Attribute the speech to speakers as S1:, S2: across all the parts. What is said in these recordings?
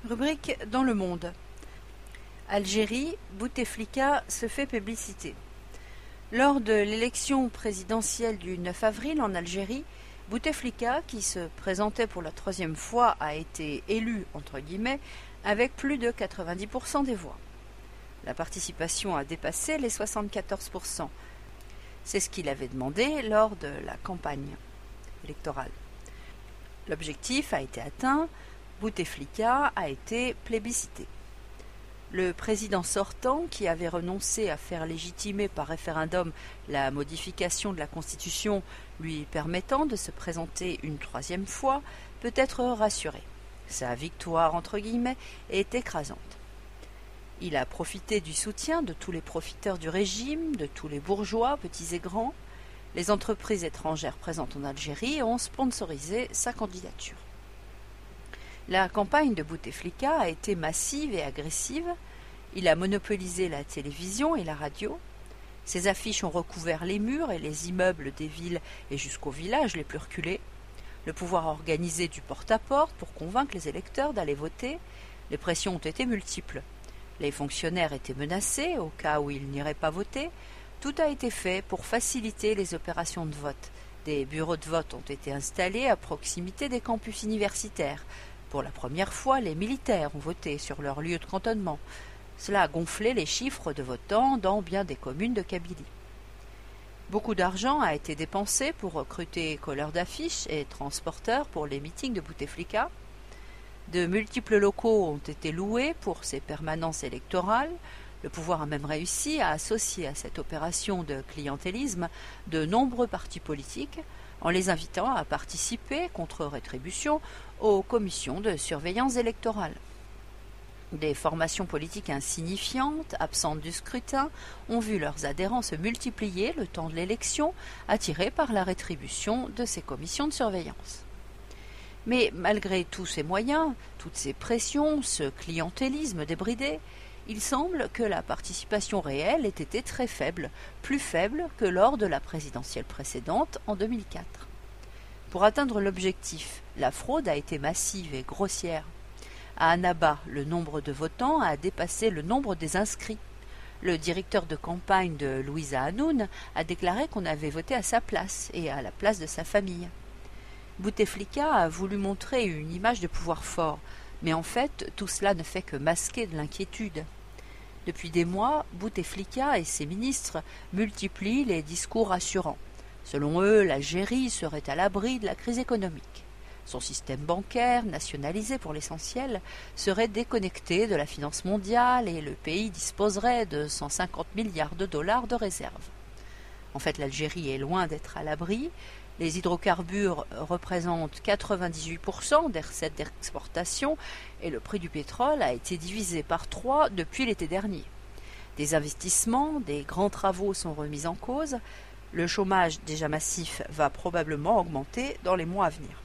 S1: Rubrique dans le monde. Algérie, Bouteflika se fait publicité. Lors de l'élection présidentielle du 9 avril en Algérie, Bouteflika, qui se présentait pour la troisième fois, a été élu, entre guillemets, avec plus de 90% des voix. La participation a dépassé les 74%. C'est ce qu'il avait demandé lors de la campagne électorale. L'objectif a été atteint, Bouteflika a été plébiscité. Le président sortant, qui avait renoncé à faire légitimer par référendum la modification de la Constitution lui permettant de se présenter une troisième fois, peut être rassuré. Sa victoire, entre guillemets, est écrasante. Il a profité du soutien de tous les profiteurs du régime, de tous les bourgeois, petits et grands. Les entreprises étrangères présentes en Algérie ont sponsorisé sa candidature. La campagne de Bouteflika a été massive et agressive. Il a monopolisé la télévision et la radio. Ses affiches ont recouvert les murs et les immeubles des villes et jusqu'aux villages les plus reculés. Le pouvoir a organisé du porte-à-porte pour convaincre les électeurs d'aller voter. Les pressions ont été multiples. Les fonctionnaires étaient menacés au cas où ils n'iraient pas voter. Tout a été fait pour faciliter les opérations de vote. Des bureaux de vote ont été installés à proximité des campus universitaires. Pour la première fois, les militaires ont voté sur leur lieu de cantonnement. Cela a gonflé les chiffres de votants dans bien des communes de Kabylie. Beaucoup d'argent a été dépensé pour recruter colleurs d'affiches et transporteurs pour les meetings de Bouteflika. De multiples locaux ont été loués pour ces permanences électorales. Le pouvoir a même réussi à associer à cette opération de clientélisme de nombreux partis politiques en les invitant à participer, contre rétribution, aux commissions de surveillance électorale. Des formations politiques insignifiantes, absentes du scrutin, ont vu leurs adhérents se multiplier le temps de l'élection, attirés par la rétribution de ces commissions de surveillance. Mais malgré tous ces moyens, toutes ces pressions, ce clientélisme débridé, il semble que la participation réelle ait été très faible, plus faible que lors de la présidentielle précédente en 2004. Pour atteindre l'objectif, la fraude a été massive et grossière. À Annaba, le nombre de votants a dépassé le nombre des inscrits. Le directeur de campagne de Louisa Hanoun a déclaré qu'on avait voté à sa place et à la place de sa famille. Bouteflika a voulu montrer une image de pouvoir fort, mais en fait, tout cela ne fait que masquer de l'inquiétude. Depuis des mois, Bouteflika et ses ministres multiplient les discours rassurants. Selon eux, l'Algérie serait à l'abri de la crise économique. Son système bancaire, nationalisé pour l'essentiel, serait déconnecté de la finance mondiale et le pays disposerait de 150 milliards de dollars de réserves. En fait, l'Algérie est loin d'être à l'abri. Les hydrocarbures représentent 98% des recettes d'exportation et le prix du pétrole a été divisé par 3 depuis l'été dernier. Des investissements, des grands travaux sont remis en cause. Le chômage déjà massif va probablement augmenter dans les mois à venir.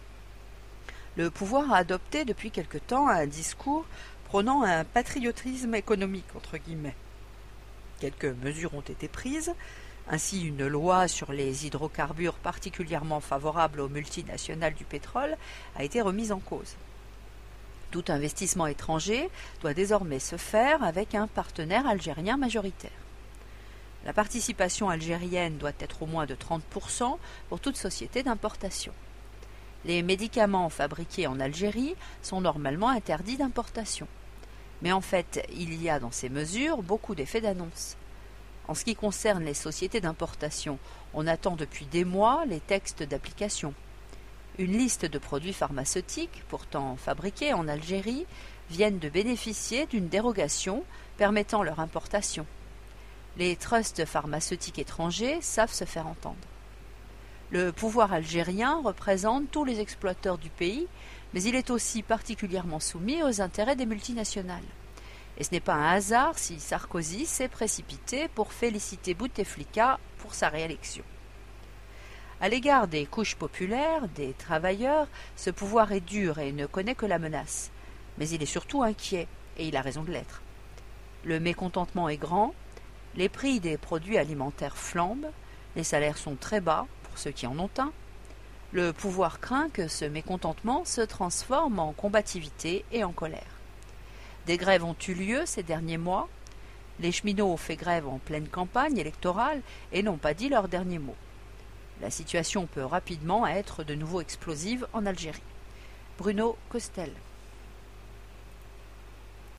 S1: Le pouvoir a adopté depuis quelque temps un discours prônant un patriotisme économique, entre guillemets. Quelques mesures ont été prises. Ainsi, une loi sur les hydrocarbures particulièrement favorable aux multinationales du pétrole a été remise en cause. Tout investissement étranger doit désormais se faire avec un partenaire algérien majoritaire. La participation algérienne doit être au moins de 30% pour toute société d'importation. Les médicaments fabriqués en Algérie sont normalement interdits d'importation. Mais en fait, il y a dans ces mesures beaucoup d'effets d'annonce. En ce qui concerne les sociétés d'importation, on attend depuis des mois les textes d'application. Une liste de produits pharmaceutiques, pourtant fabriqués en Algérie, viennent de bénéficier d'une dérogation permettant leur importation. Les trusts pharmaceutiques étrangers savent se faire entendre. Le pouvoir algérien représente tous les exploiteurs du pays, mais il est aussi particulièrement soumis aux intérêts des multinationales. Et ce n'est pas un hasard si Sarkozy s'est précipité pour féliciter Bouteflika pour sa réélection. À l'égard des couches populaires, des travailleurs, ce pouvoir est dur et ne connaît que la menace. Mais il est surtout inquiet, et il a raison de l'être. Le mécontentement est grand, les prix des produits alimentaires flambent, les salaires sont très bas pour ceux qui en ont un. Le pouvoir craint que ce mécontentement se transforme en combativité et en colère. Des grèves ont eu lieu ces derniers mois. Les cheminots ont fait grève en pleine campagne électorale et n'ont pas dit leur dernier mot. La situation peut rapidement être de nouveau explosive en Algérie. Bruno Costel.